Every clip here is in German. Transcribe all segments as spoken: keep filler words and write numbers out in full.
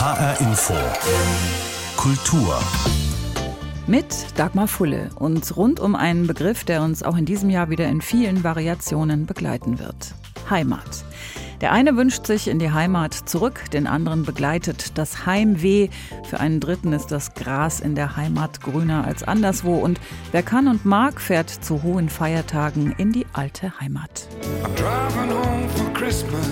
H R Info Kultur mit Dagmar Fulle und rund um einen Begriff, der uns auch in diesem Jahr wieder in vielen Variationen begleiten wird. Heimat. Der eine wünscht sich in die Heimat zurück, den anderen begleitet das Heimweh. Für einen Dritten ist das Gras in der Heimat grüner als anderswo. Und wer kann und mag, fährt zu hohen Feiertagen in die alte Heimat. I'm driving home for Christmas.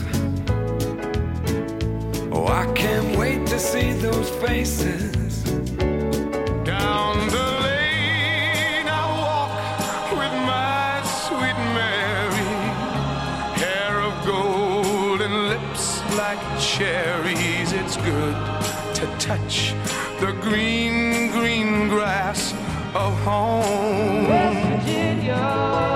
Oh, I can't wait to see those faces. Down the lane I walk with my sweet Mary. Hair of gold and lips like cherries. It's good to touch the green, green grass of home. West Virginia.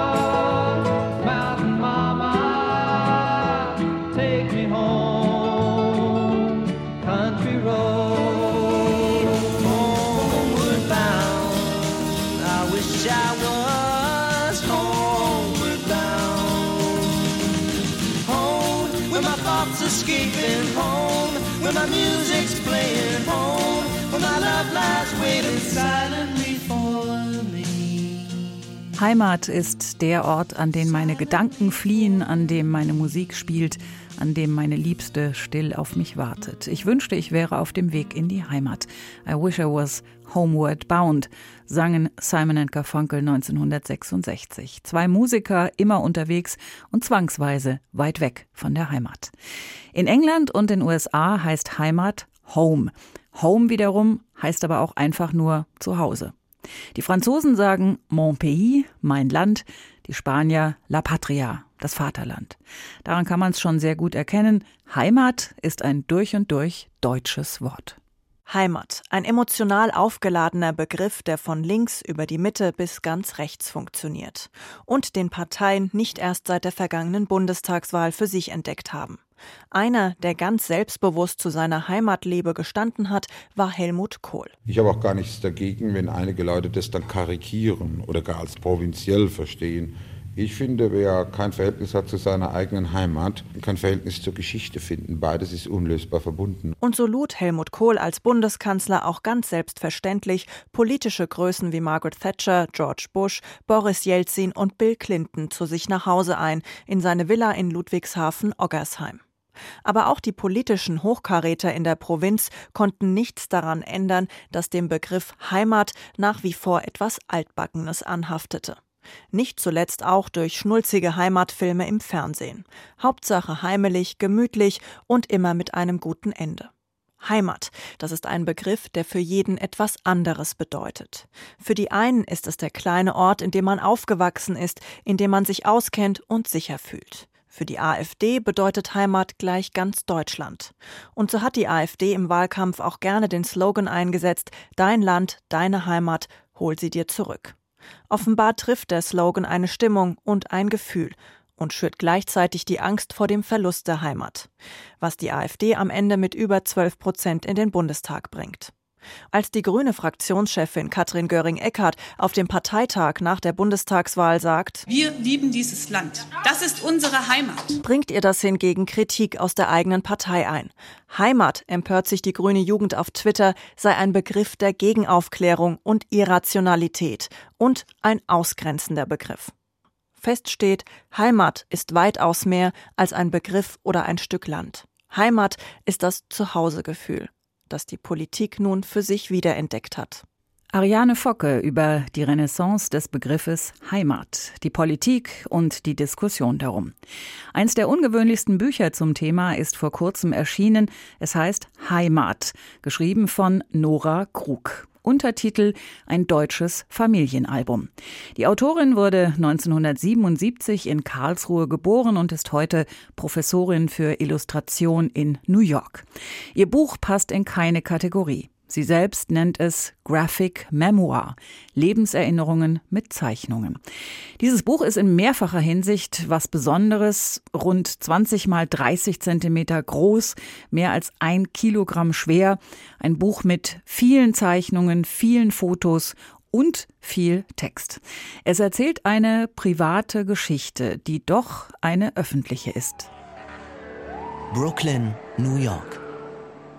Escaping home, where my music's playing home, where my love lies waiting silently for me. Heimat ist der Ort, an den meine Gedanken fliehen, an dem meine Musik spielt, an dem meine Liebste still auf mich wartet. Ich wünschte, ich wäre auf dem Weg in die Heimat. I wish I was homeward bound, sangen Simon and Garfunkel neunzehnhundertsechsundsechzig. Zwei Musiker, immer unterwegs und zwangsweise weit weg von der Heimat. In England und den U S A heißt Heimat Home. Home wiederum heißt aber auch einfach nur Zuhause. Die Franzosen sagen Mon pays, mein Land, die Spanier La patria, das Vaterland. Daran kann man es schon sehr gut erkennen. Heimat ist ein durch und durch deutsches Wort. Heimat, ein emotional aufgeladener Begriff, der von links über die Mitte bis ganz rechts funktioniert und den Parteien nicht erst seit der vergangenen Bundestagswahl für sich entdeckt haben. Einer, der ganz selbstbewusst zu seiner Heimatliebe gestanden hat, war Helmut Kohl. Ich habe auch gar nichts dagegen, wenn einige Leute das dann karikieren oder gar als provinziell verstehen. Ich finde, wer kein Verhältnis hat zu seiner eigenen Heimat, kann Verhältnis zur Geschichte finden. Beides ist unlösbar verbunden. Und so lud Helmut Kohl als Bundeskanzler auch ganz selbstverständlich politische Größen wie Margaret Thatcher, George Bush, Boris Jelzin und Bill Clinton zu sich nach Hause ein, in seine Villa in Ludwigshafen-Oggersheim. Aber auch die politischen Hochkaräter in der Provinz konnten nichts daran ändern, dass dem Begriff Heimat nach wie vor etwas Altbackenes anhaftete. Nicht zuletzt auch durch schnulzige Heimatfilme im Fernsehen. Hauptsache heimelig, gemütlich und immer mit einem guten Ende. Heimat, das ist ein Begriff, der für jeden etwas anderes bedeutet. Für die einen ist es der kleine Ort, in dem man aufgewachsen ist, in dem man sich auskennt und sicher fühlt. Für die AfD bedeutet Heimat gleich ganz Deutschland. Und so hat die AfD im Wahlkampf auch gerne den Slogan eingesetzt: Dein Land, deine Heimat, hol sie dir zurück. Offenbar trifft der Slogan eine Stimmung und ein Gefühl und schürt gleichzeitig die Angst vor dem Verlust der Heimat, was die AfD am Ende mit über zwölf Prozent in den Bundestag bringt. Als die grüne Fraktionschefin Katrin Göring-Eckardt auf dem Parteitag nach der Bundestagswahl sagt: Wir lieben dieses Land. Das ist unsere Heimat. Bringt ihr das hingegen Kritik aus der eigenen Partei ein. Heimat, empört sich die grüne Jugend auf Twitter, sei ein Begriff der Gegenaufklärung und Irrationalität und ein ausgrenzender Begriff. Fest steht, Heimat ist weitaus mehr als ein Begriff oder ein Stück Land. Heimat ist das Zuhausegefühl, das die Politik nun für sich wiederentdeckt hat. Ariane Focke über die Renaissance des Begriffes Heimat, die Politik und die Diskussion darum. Eins der ungewöhnlichsten Bücher zum Thema ist vor kurzem erschienen. Es heißt Heimat, geschrieben von Nora Krug. Untertitel: Ein deutsches Familienalbum. Die Autorin wurde neunzehnhundertsiebenundsiebzig in Karlsruhe geboren und ist heute Professorin für Illustration in New York. Ihr Buch passt in keine Kategorie. Sie selbst nennt es Graphic Memoir, Lebenserinnerungen mit Zeichnungen. Dieses Buch ist in mehrfacher Hinsicht was Besonderes, rund zwanzig mal dreißig Zentimeter groß, mehr als ein Kilogramm schwer. Ein Buch mit vielen Zeichnungen, vielen Fotos und viel Text. Es erzählt eine private Geschichte, die doch eine öffentliche ist. Brooklyn, New York.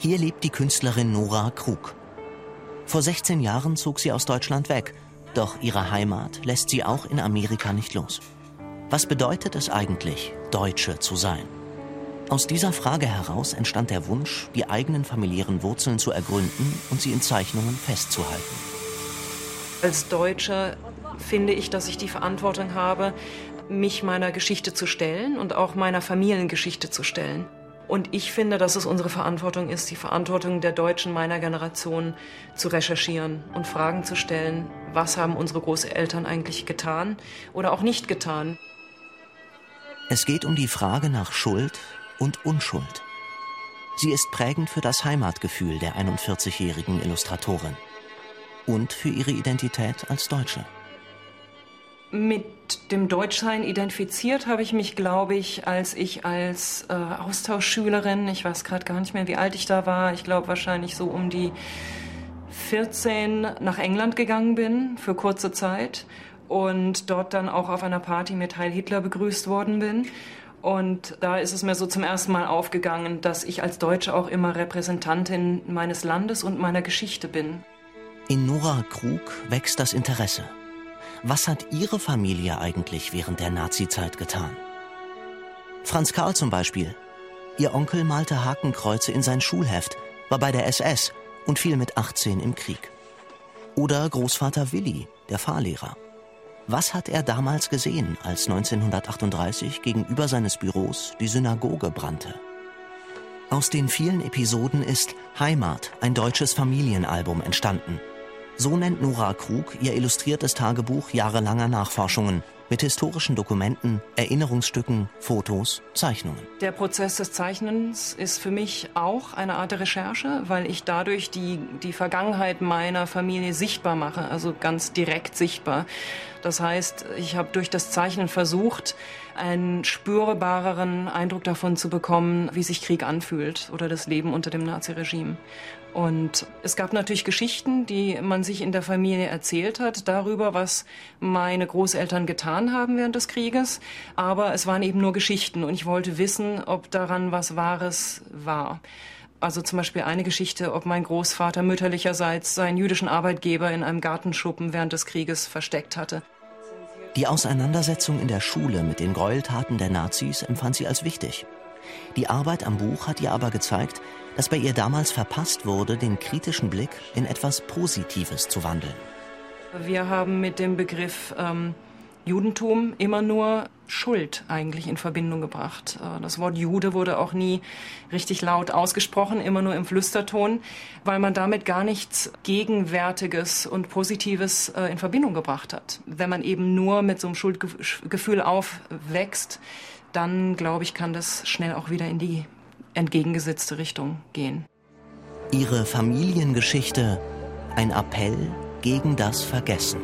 Hier lebt die Künstlerin Nora Krug. Vor sechzehn Jahren zog sie aus Deutschland weg, doch ihre Heimat lässt sie auch in Amerika nicht los. Was bedeutet es eigentlich, Deutsche zu sein? Aus dieser Frage heraus entstand der Wunsch, die eigenen familiären Wurzeln zu ergründen und sie in Zeichnungen festzuhalten. Als Deutscher finde ich, dass ich die Verantwortung habe, mich meiner Geschichte zu stellen und auch meiner Familiengeschichte zu stellen. Und ich finde, dass es unsere Verantwortung ist, die Verantwortung der Deutschen meiner Generation zu recherchieren und Fragen zu stellen, was haben unsere Großeltern eigentlich getan oder auch nicht getan. Es geht um die Frage nach Schuld und Unschuld. Sie ist prägend für das Heimatgefühl der einundvierzigjährigen Illustratorin und für ihre Identität als Deutsche. Mit dem Deutschsein identifiziert habe ich mich, glaube ich, als ich als äh, Austauschschülerin, ich weiß gerade gar nicht mehr, wie alt ich da war, ich glaube wahrscheinlich so um die vierzehn nach England gegangen bin für kurze Zeit und dort dann auch auf einer Party mit Heil Hitler begrüßt worden bin. Und da ist es mir so zum ersten Mal aufgegangen, dass ich als Deutsche auch immer Repräsentantin meines Landes und meiner Geschichte bin. In Nora Krug wächst das Interesse. Was hat ihre Familie eigentlich während der Nazizeit getan? Franz Karl zum Beispiel. Ihr Onkel malte Hakenkreuze in sein Schulheft, war bei der S S und fiel mit achtzehn im Krieg. Oder Großvater Willi, der Fahrlehrer. Was hat er damals gesehen, als neunzehnhundertachtunddreißig gegenüber seines Büros die Synagoge brannte? Aus den vielen Episoden ist Heimat, ein deutsches Familienalbum, entstanden. So nennt Nora Krug ihr illustriertes Tagebuch jahrelanger Nachforschungen mit historischen Dokumenten, Erinnerungsstücken, Fotos, Zeichnungen. Der Prozess des Zeichnens ist für mich auch eine Art der Recherche, weil ich dadurch die, die Vergangenheit meiner Familie sichtbar mache, also ganz direkt sichtbar. Das heißt, ich habe durch das Zeichnen versucht, einen spürbareren Eindruck davon zu bekommen, wie sich Krieg anfühlt oder das Leben unter dem Naziregime. Und es gab natürlich Geschichten, die man sich in der Familie erzählt hat, darüber, was meine Großeltern getan haben während des Krieges. Aber es waren eben nur Geschichten und ich wollte wissen, ob daran was Wahres war. Also zum Beispiel eine Geschichte, ob mein Großvater mütterlicherseits seinen jüdischen Arbeitgeber in einem Gartenschuppen während des Krieges versteckt hatte. Die Auseinandersetzung in der Schule mit den Gräueltaten der Nazis empfand sie als wichtig. Die Arbeit am Buch hat ihr aber gezeigt, dass bei ihr damals verpasst wurde, den kritischen Blick in etwas Positives zu wandeln. Wir haben mit dem Begriff ähm, Judentum immer nur Schuld eigentlich in Verbindung gebracht. Das Wort Jude wurde auch nie richtig laut ausgesprochen, immer nur im Flüsterton, weil man damit gar nichts Gegenwärtiges und Positives in Verbindung gebracht hat. Wenn man eben nur mit so einem Schuldgefühl aufwächst, dann, glaube ich, kann das schnell auch wieder in die entgegengesetzte Richtung gehen. Ihre Familiengeschichte, ein Appell gegen das Vergessen.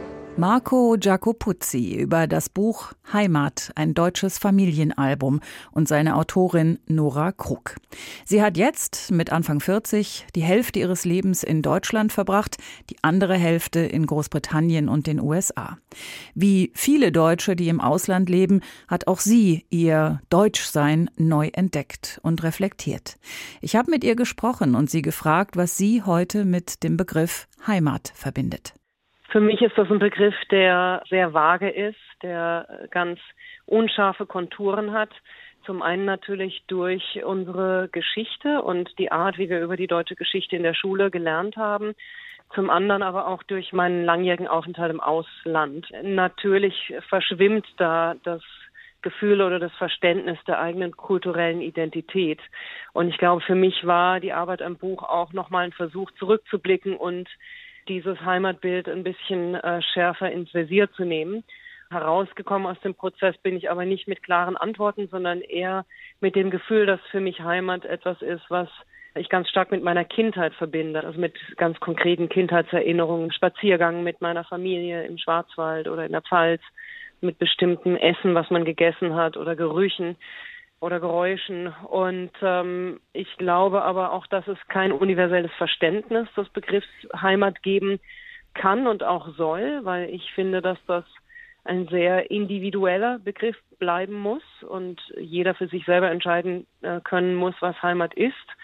Marco Giacopuzzi über das Buch Heimat, ein deutsches Familienalbum und seine Autorin Nora Krug. Sie hat jetzt mit Anfang vierzig die Hälfte ihres Lebens in Deutschland verbracht, die andere Hälfte in Großbritannien und den U S A. Wie viele Deutsche, die im Ausland leben, hat auch sie ihr Deutschsein neu entdeckt und reflektiert. Ich habe mit ihr gesprochen und sie gefragt, was sie heute mit dem Begriff Heimat verbindet. Für mich ist das ein Begriff, der sehr vage ist, der ganz unscharfe Konturen hat. Zum einen natürlich durch unsere Geschichte und die Art, wie wir über die deutsche Geschichte in der Schule gelernt haben. Zum anderen aber auch durch meinen langjährigen Aufenthalt im Ausland. Natürlich verschwimmt da das Gefühl oder das Verständnis der eigenen kulturellen Identität. Und ich glaube, für mich war die Arbeit am Buch auch nochmal ein Versuch, zurückzublicken und dieses Heimatbild ein bisschen äh, schärfer ins Visier zu nehmen. Herausgekommen aus dem Prozess bin ich aber nicht mit klaren Antworten, sondern eher mit dem Gefühl, dass für mich Heimat etwas ist, was ich ganz stark mit meiner Kindheit verbinde. Also mit ganz konkreten Kindheitserinnerungen, Spaziergängen mit meiner Familie im Schwarzwald oder in der Pfalz, mit bestimmtem Essen, was man gegessen hat oder Gerüchen oder Geräuschen. Und ähm, ich glaube aber auch, dass es kein universelles Verständnis des Begriffs Heimat geben kann und auch soll, weil ich finde, dass das ein sehr individueller Begriff bleiben muss und jeder für sich selber entscheiden äh, können muss, was Heimat ist.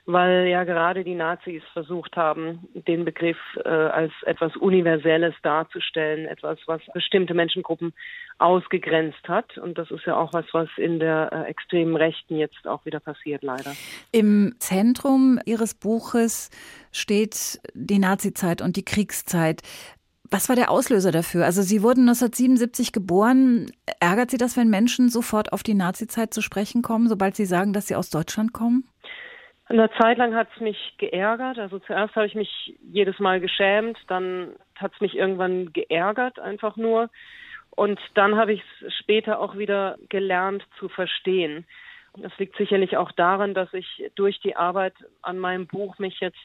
weil ja gerade die Nazis versucht haben, den Begriff äh, als etwas Universelles darzustellen, etwas, was bestimmte Menschengruppen ausgegrenzt hat. Und das ist ja auch was, was in der äh, extremen Rechten jetzt auch wieder passiert, leider. Im Zentrum Ihres Buches steht die Nazizeit und die Kriegszeit. Was war der Auslöser dafür? Also Sie wurden neunzehnhundertsiebenundsiebzig geboren. Ärgert Sie das, wenn Menschen sofort auf die Nazizeit zu sprechen kommen, sobald sie sagen, dass sie aus Deutschland kommen? Eine Zeit lang hat es mich geärgert. Also zuerst habe ich mich jedes Mal geschämt, dann hat es mich irgendwann geärgert, einfach nur. Und dann habe ich es später auch wieder gelernt zu verstehen. Das liegt sicherlich auch daran, dass ich durch die Arbeit an meinem Buch mich jetzt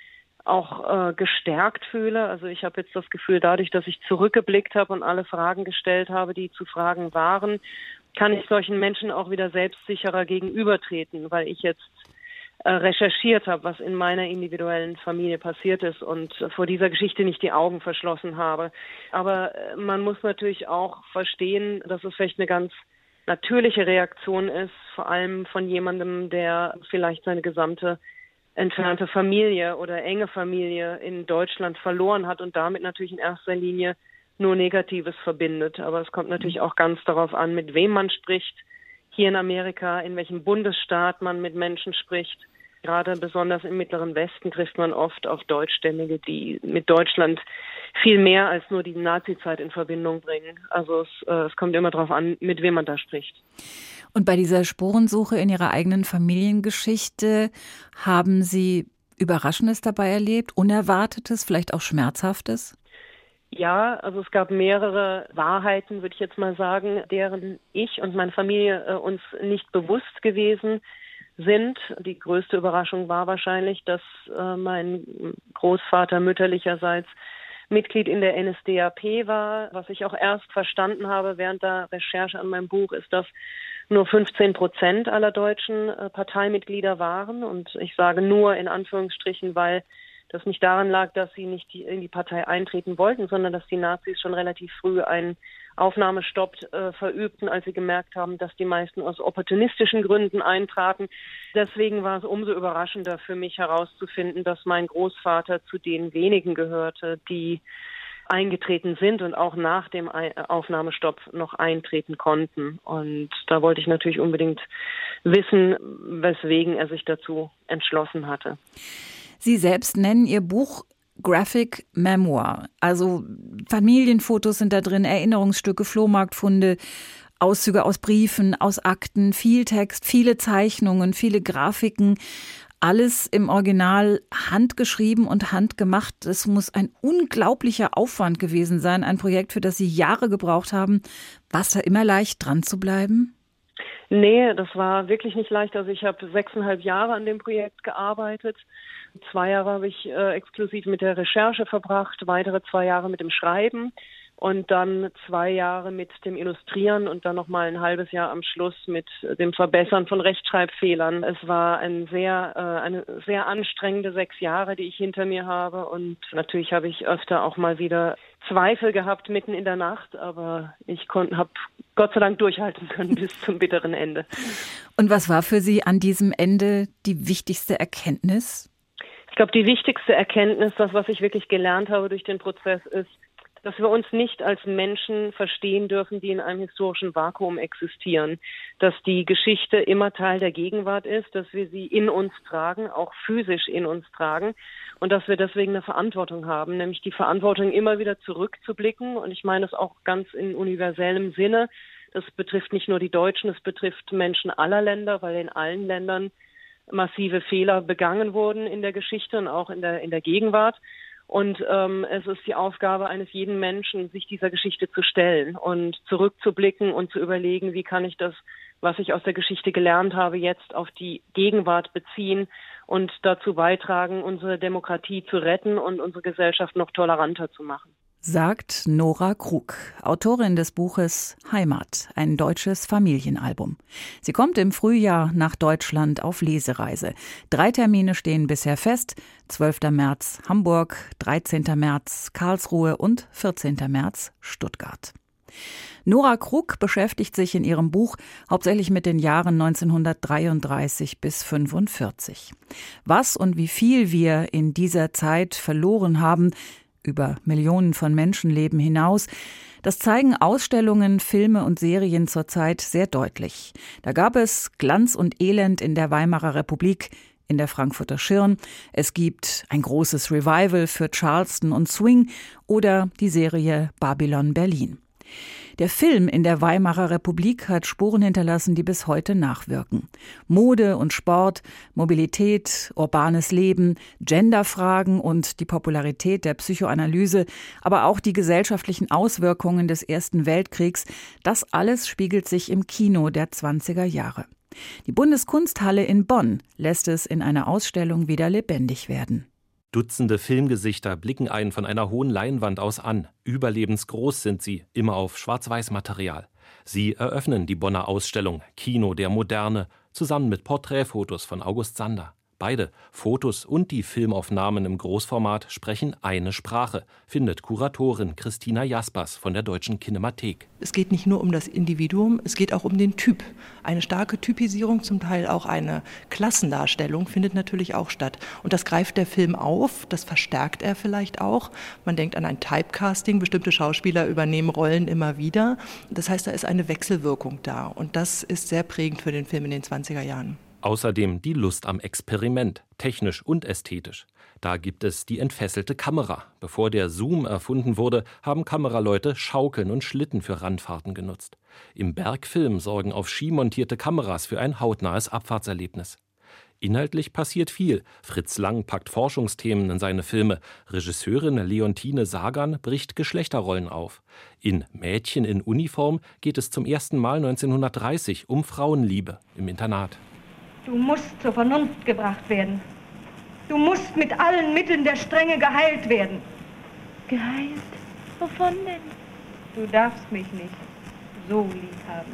auch äh, gestärkt fühle. Also ich habe jetzt das Gefühl, dadurch, dass ich zurückgeblickt habe und alle Fragen gestellt habe, die zu fragen waren, kann ich solchen Menschen auch wieder selbstsicherer gegenübertreten, weil ich jetzt äh, recherchiert habe, was in meiner individuellen Familie passiert ist und äh, vor dieser Geschichte nicht die Augen verschlossen habe. Aber äh, man muss natürlich auch verstehen, dass es vielleicht eine ganz natürliche Reaktion ist, vor allem von jemandem, der vielleicht seine gesamte entfernte Familie oder enge Familie in Deutschland verloren hat und damit natürlich in erster Linie nur Negatives verbindet. Aber es kommt natürlich auch ganz darauf an, mit wem man spricht, hier in Amerika, in welchem Bundesstaat man mit Menschen spricht. Gerade besonders im Mittleren Westen trifft man oft auf Deutschstämmige, die mit Deutschland viel mehr als nur die Nazizeit in Verbindung bringen. Also es, äh, es kommt immer darauf an, mit wem man da spricht. Und bei dieser Spurensuche in Ihrer eigenen Familiengeschichte haben Sie Überraschendes dabei erlebt, Unerwartetes, vielleicht auch Schmerzhaftes? Ja, also es gab mehrere Wahrheiten, würde ich jetzt mal sagen, deren ich und meine Familie äh, uns nicht bewusst gewesen sind. Die größte Überraschung war wahrscheinlich, dass äh, mein Großvater mütterlicherseits Mitglied in der N S D A P war. Was ich auch erst verstanden habe während der Recherche an meinem Buch, ist, dass nur fünfzehn Prozent aller deutschen äh, Parteimitglieder waren. Und ich sage nur in Anführungsstrichen, weil das nicht daran lag, dass sie nicht die, in die Partei eintreten wollten, sondern dass die Nazis schon relativ früh einen Aufnahmestopp äh, verübten, als sie gemerkt haben, dass die meisten aus opportunistischen Gründen eintraten. Deswegen war es umso überraschender für mich herauszufinden, dass mein Großvater zu den wenigen gehörte, die eingetreten sind und auch nach dem Aufnahmestopp noch eintreten konnten. Und da wollte ich natürlich unbedingt wissen, weswegen er sich dazu entschlossen hatte. Sie selbst nennen Ihr Buch Graphic Memoir. Also Familienfotos sind da drin, Erinnerungsstücke, Flohmarktfunde, Auszüge aus Briefen, aus Akten, viel Text, viele Zeichnungen, viele Grafiken. Alles im Original handgeschrieben und handgemacht. Es muss ein unglaublicher Aufwand gewesen sein, ein Projekt, für das Sie Jahre gebraucht haben. War es da immer leicht, dran zu bleiben? Nee, das war wirklich nicht leicht. Also ich habe sechseinhalb Jahre an dem Projekt gearbeitet. Zwei Jahre habe ich äh, exklusiv mit der Recherche verbracht, weitere zwei Jahre mit dem Schreiben und dann zwei Jahre mit dem Illustrieren und dann nochmal ein halbes Jahr am Schluss mit dem Verbessern von Rechtschreibfehlern. Es war ein sehr, äh, eine sehr anstrengende sechs Jahre, die ich hinter mir habe, und natürlich habe ich öfter auch mal wieder Zweifel gehabt mitten in der Nacht, aber ich konnte, habe Gott sei Dank durchhalten können bis zum bitteren Ende. Und was war für Sie an diesem Ende die wichtigste Erkenntnis? Ich glaube, die wichtigste Erkenntnis, das, was ich wirklich gelernt habe durch den Prozess, ist, dass wir uns nicht als Menschen verstehen dürfen, die in einem historischen Vakuum existieren. Dass die Geschichte immer Teil der Gegenwart ist, dass wir sie in uns tragen, auch physisch in uns tragen, und dass wir deswegen eine Verantwortung haben, nämlich die Verantwortung, immer wieder zurückzublicken. Und ich meine es auch ganz in universellem Sinne. Das betrifft nicht nur die Deutschen, es betrifft Menschen aller Länder, weil in allen Ländern massive Fehler begangen wurden in der Geschichte und auch in der, in der Gegenwart. Und ähm, es ist die Aufgabe eines jeden Menschen, sich dieser Geschichte zu stellen und zurückzublicken und zu überlegen, wie kann ich das, was ich aus der Geschichte gelernt habe, jetzt auf die Gegenwart beziehen und dazu beitragen, unsere Demokratie zu retten und unsere Gesellschaft noch toleranter zu machen. Sagt Nora Krug, Autorin des Buches Heimat, ein deutsches Familienalbum. Sie kommt im Frühjahr nach Deutschland auf Lesereise. Drei Termine stehen bisher fest: zwölfter März Hamburg, dreizehnter März Karlsruhe und vierzehnter März Stuttgart. Nora Krug beschäftigt sich in ihrem Buch hauptsächlich mit den Jahren neunzehnhundertdreiunddreißig bis fünfundvierzig. Was und wie viel wir in dieser Zeit verloren haben, über Millionen von Menschenleben hinaus, das zeigen Ausstellungen, Filme und Serien zur Zeit sehr deutlich. Da gab es Glanz und Elend in der Weimarer Republik, in der Frankfurter Schirn. Es gibt ein großes Revival für Charleston und Swing oder die Serie Babylon Berlin. Der Film in der Weimarer Republik hat Spuren hinterlassen, die bis heute nachwirken. Mode und Sport, Mobilität, urbanes Leben, Genderfragen und die Popularität der Psychoanalyse, aber auch die gesellschaftlichen Auswirkungen des Ersten Weltkriegs, das alles spiegelt sich im Kino der zwanziger Jahre. Die Bundeskunsthalle in Bonn lässt es in einer Ausstellung wieder lebendig werden. Dutzende Filmgesichter blicken einen von einer hohen Leinwand aus an. Überlebensgroß sind sie, immer auf Schwarz-Weiß-Material. Sie eröffnen die Bonner Ausstellung Kino der Moderne, zusammen mit Porträtfotos von August Sander. Beide, Fotos und die Filmaufnahmen im Großformat, sprechen eine Sprache, findet Kuratorin Christina Jaspers von der Deutschen Kinemathek. Es geht nicht nur um das Individuum, es geht auch um den Typ. Eine starke Typisierung, zum Teil auch eine Klassendarstellung, findet natürlich auch statt. Und das greift der Film auf, das verstärkt er vielleicht auch. Man denkt an ein Typecasting, bestimmte Schauspieler übernehmen Rollen immer wieder. Das heißt, da ist eine Wechselwirkung da. Und das ist sehr prägend für den Film in den zwanziger Jahren. Außerdem die Lust am Experiment, technisch und ästhetisch. Da gibt es die entfesselte Kamera. Bevor der Zoom erfunden wurde, haben Kameraleute Schaukeln und Schlitten für Randfahrten genutzt. Im Bergfilm sorgen auf Ski montierte Kameras für ein hautnahes Abfahrtserlebnis. Inhaltlich passiert viel. Fritz Lang packt Forschungsthemen in seine Filme. Regisseurin Leontine Sagan bricht Geschlechterrollen auf. In Mädchen in Uniform geht es zum ersten Mal neunzehnhundertdreißig um Frauenliebe im Internat. Du musst zur Vernunft gebracht werden. Du musst mit allen Mitteln der Strenge geheilt werden. Geheilt? Wovon denn? Du darfst mich nicht so lieb haben.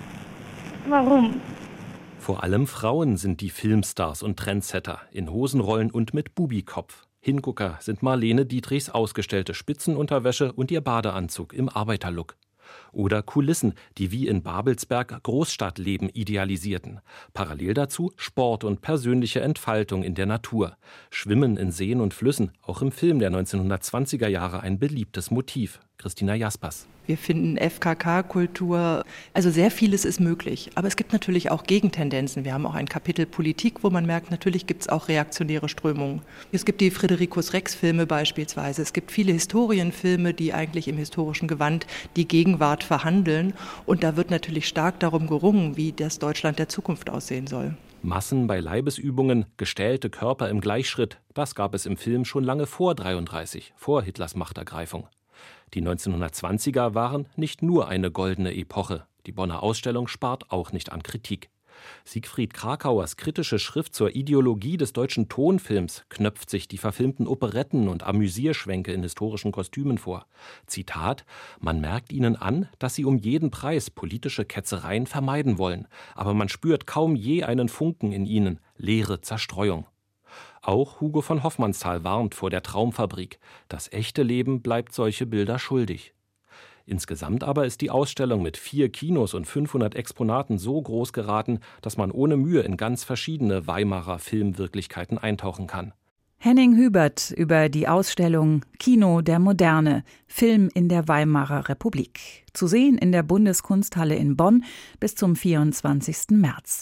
Warum? Vor allem Frauen sind die Filmstars und Trendsetter, in Hosenrollen und mit Bubikopf. Hingucker sind Marlene Dietrichs ausgestellte Spitzenunterwäsche und ihr Badeanzug im Arbeiterlook. Oder Kulissen, die wie in Babelsberg Großstadtleben idealisierten. Parallel dazu Sport und persönliche Entfaltung in der Natur. Schwimmen in Seen und Flüssen, auch im Film der neunzehnhundertzwanziger Jahre ein beliebtes Motiv. Christina Jaspers. Wir finden F K K-Kultur, also sehr vieles ist möglich. Aber es gibt natürlich auch Gegentendenzen. Wir haben auch ein Kapitel Politik, wo man merkt, natürlich gibt es auch reaktionäre Strömungen. Es gibt die Fridericus Rex-Filme beispielsweise. Es gibt viele Historienfilme, die eigentlich im historischen Gewand die Gegenwart verhandeln. Und da wird natürlich stark darum gerungen, wie das Deutschland der Zukunft aussehen soll. Massen bei Leibesübungen, gestählte Körper im Gleichschritt, das gab es im Film schon lange vor dreiunddreißig, vor Hitlers Machtergreifung. Die neunzehnhundertzwanziger waren nicht nur eine goldene Epoche. Die Bonner Ausstellung spart auch nicht an Kritik. Siegfried Krakauers kritische Schrift zur Ideologie des deutschen Tonfilms knöpft sich die verfilmten Operetten und Amüsierschwänke in historischen Kostümen vor. Zitat: Man merkt ihnen an, dass sie um jeden Preis politische Ketzereien vermeiden wollen. Aber man spürt kaum je einen Funken in ihnen, leere Zerstreuung. Auch Hugo von Hoffmannsthal warnt vor der Traumfabrik. Das echte Leben bleibt solche Bilder schuldig. Insgesamt aber ist die Ausstellung mit vier Kinos und fünfhundert Exponaten so groß geraten, dass man ohne Mühe in ganz verschiedene Weimarer Filmwirklichkeiten eintauchen kann. Henning Hübert über die Ausstellung Kino der Moderne, Film in der Weimarer Republik. Zu sehen in der Bundeskunsthalle in Bonn bis zum vierundzwanzigsten März.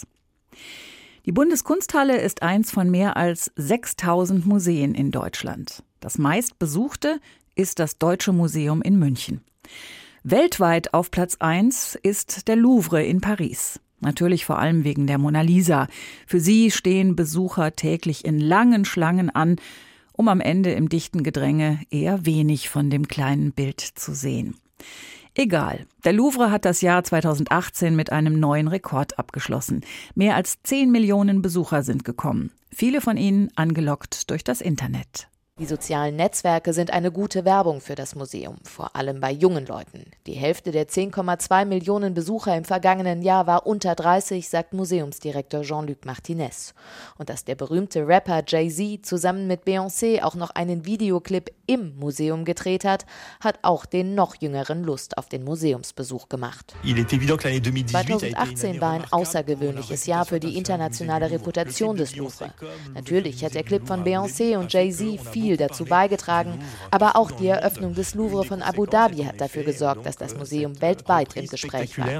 Die Bundeskunsthalle ist eins von mehr als sechstausend Museen in Deutschland. Das meistbesuchte ist das Deutsche Museum in München. Weltweit auf Platz eins ist der Louvre in Paris. Natürlich vor allem wegen der Mona Lisa. Für sie stehen Besucher täglich in langen Schlangen an, um am Ende im dichten Gedränge eher wenig von dem kleinen Bild zu sehen. Egal, der Louvre hat das Jahr zweitausendachtzehn mit einem neuen Rekord abgeschlossen. Mehr als zehn Millionen Besucher sind gekommen. Viele von ihnen angelockt durch das Internet. Die sozialen Netzwerke sind eine gute Werbung für das Museum, vor allem bei jungen Leuten. Die Hälfte der zehn Komma zwei Millionen Besucher im vergangenen Jahr war unter dreißig, sagt Museumsdirektor Jean-Luc Martinez. Und dass der berühmte Rapper Jay-Z zusammen mit Beyoncé auch noch einen Videoclip im Museum gedreht hat, hat auch den noch Jüngeren Lust auf den Museumsbesuch gemacht. zweitausendachtzehn war ein außergewöhnliches Jahr für die internationale Reputation des Louvre. Natürlich hat der Clip von Beyoncé und Jay-Z viel dazu beigetragen, aber auch die Eröffnung des Louvre von Abu Dhabi hat dafür gesorgt, dass das Museum weltweit im Gespräch war.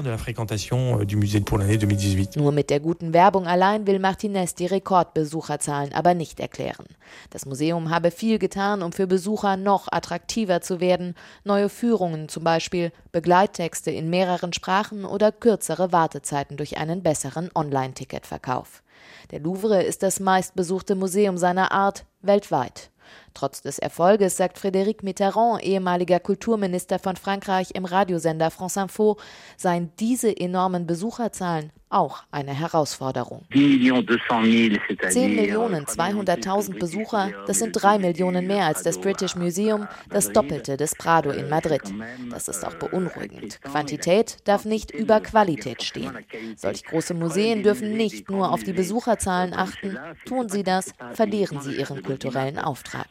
Nur mit der guten Werbung allein will Martinez die Rekordbesucherzahlen aber nicht erklären. Das Museum habe viel getan, um für Besucher noch attraktiver zu werden. Neue Führungen zum Beispiel, Begleittexte in mehreren Sprachen oder kürzere Wartezeiten durch einen besseren Online-Ticketverkauf. Der Louvre ist das meistbesuchte Museum seiner Art weltweit. Trotz des Erfolges, sagt Frédéric Mitterrand, ehemaliger Kulturminister von Frankreich, im Radiosender France Info, seien diese enormen Besucherzahlen auch eine Herausforderung. zehn Millionen zweihunderttausend Besucher, das sind drei Millionen mehr als das British Museum, das Doppelte des Prado in Madrid. Das ist auch beunruhigend. Quantität darf nicht über Qualität stehen. Solch große Museen dürfen nicht nur auf die Besucherzahlen achten. Tun sie das, verlieren sie ihren kulturellen Auftrag.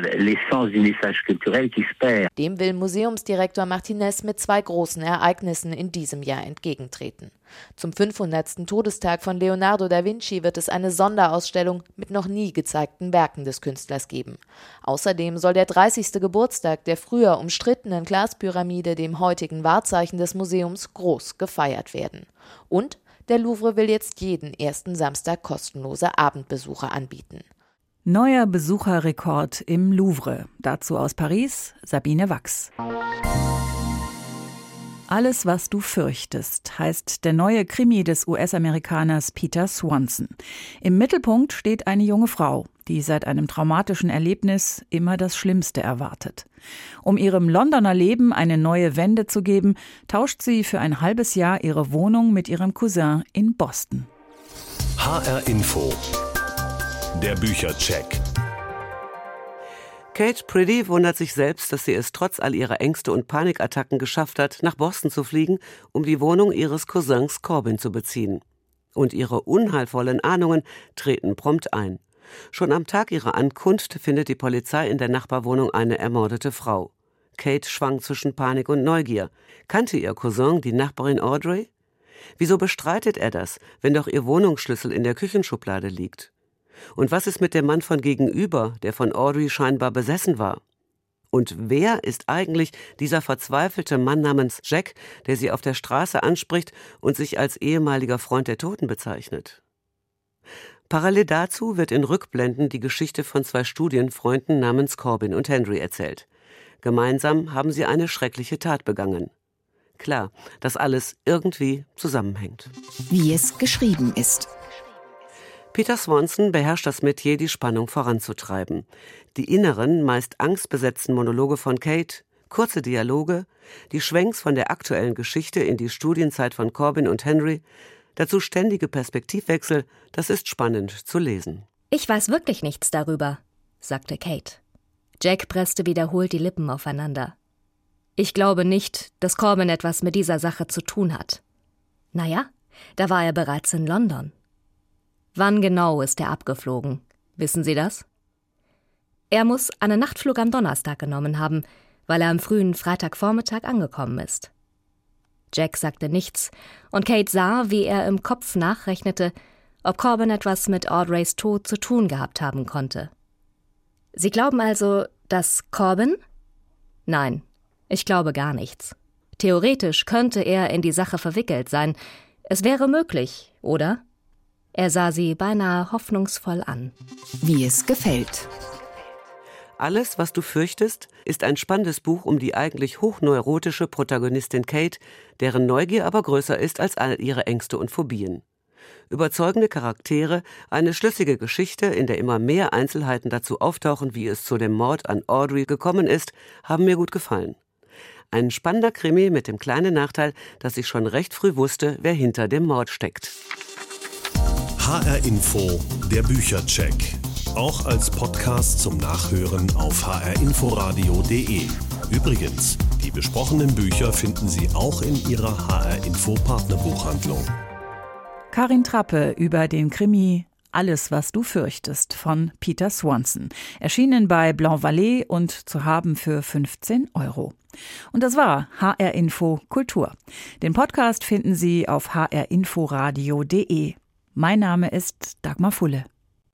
Dem will Museumsdirektor Martinez mit zwei großen Ereignissen in diesem Jahr entgegentreten. Zum fünfhundertsten Todestag von Leonardo da Vinci wird es eine Sonderausstellung mit noch nie gezeigten Werken des Künstlers geben. Außerdem soll der dreißigste Geburtstag der früher umstrittenen Glaspyramide, dem heutigen Wahrzeichen des Museums, groß gefeiert werden. Und der Louvre will jetzt jeden ersten Samstag kostenlose Abendbesuche anbieten. Neuer Besucherrekord im Louvre. Dazu aus Paris, Sabine Wachs. Alles, was du fürchtest, heißt der neue Krimi des U S-Amerikaners Peter Swanson. Im Mittelpunkt steht eine junge Frau, die seit einem traumatischen Erlebnis immer das Schlimmste erwartet. Um ihrem Londoner Leben eine neue Wende zu geben, tauscht sie für ein halbes Jahr ihre Wohnung mit ihrem Cousin in Boston. H R Info. Der Büchercheck. Kate Priddy wundert sich selbst, dass sie es trotz all ihrer Ängste und Panikattacken geschafft hat, nach Boston zu fliegen, um die Wohnung ihres Cousins Corbin zu beziehen. Und ihre unheilvollen Ahnungen treten prompt ein. Schon am Tag ihrer Ankunft findet die Polizei in der Nachbarwohnung eine ermordete Frau. Kate schwankt zwischen Panik und Neugier. Kannte ihr Cousin die Nachbarin Audrey? Wieso bestreitet er das, wenn doch ihr Wohnungsschlüssel in der Küchenschublade liegt? Und was ist mit dem Mann von gegenüber, der von Audrey scheinbar besessen war? Und wer ist eigentlich dieser verzweifelte Mann namens Jack, der sie auf der Straße anspricht und sich als ehemaliger Freund der Toten bezeichnet? Parallel dazu wird in Rückblenden die Geschichte von zwei Studienfreunden namens Corbin und Henry erzählt. Gemeinsam haben sie eine schreckliche Tat begangen. Klar, dass alles irgendwie zusammenhängt. Wie es geschrieben ist. Peter Swanson beherrscht das Metier, die Spannung voranzutreiben. Die inneren, meist angstbesetzten Monologe von Kate, kurze Dialoge, die Schwenks von der aktuellen Geschichte in die Studienzeit von Corbin und Henry, dazu ständige Perspektivwechsel, das ist spannend zu lesen. Ich weiß wirklich nichts darüber, sagte Kate. Jack presste wiederholt die Lippen aufeinander. Ich glaube nicht, dass Corbin etwas mit dieser Sache zu tun hat. Naja, da war er bereits in London. Wann genau ist er abgeflogen? Wissen Sie das? Er muss einen Nachtflug am Donnerstag genommen haben, weil er am frühen Freitagvormittag angekommen ist. Jack sagte nichts, und Kate sah, wie er im Kopf nachrechnete, ob Corbin etwas mit Audreys Tod zu tun gehabt haben konnte. Sie glauben also, dass Corbin? Nein, ich glaube gar nichts. Theoretisch könnte er in die Sache verwickelt sein. Es wäre möglich, oder? Er sah sie beinahe hoffnungsvoll an. Wie es gefällt. Alles, was du fürchtest, ist ein spannendes Buch um die eigentlich hochneurotische Protagonistin Kate, deren Neugier aber größer ist als all ihre Ängste und Phobien. Überzeugende Charaktere, eine schlüssige Geschichte, in der immer mehr Einzelheiten dazu auftauchen, wie es zu dem Mord an Audrey gekommen ist, haben mir gut gefallen. Ein spannender Krimi mit dem kleinen Nachteil, dass ich schon recht früh wusste, wer hinter dem Mord steckt. H R Info, der Büchercheck. Auch als Podcast zum Nachhören auf h r inforadio punkt d e. Übrigens, die besprochenen Bücher finden Sie auch in Ihrer H R-Info Partnerbuchhandlung. Karin Trappe über den Krimi Alles, was du fürchtest von Peter Swanson. Erschienen bei Blanc Vallée und zu haben für fünfzehn Euro. Und das war H R-Info Kultur. Den Podcast finden Sie auf h r inforadio punkt d e. Mein Name ist Dagmar Fulle.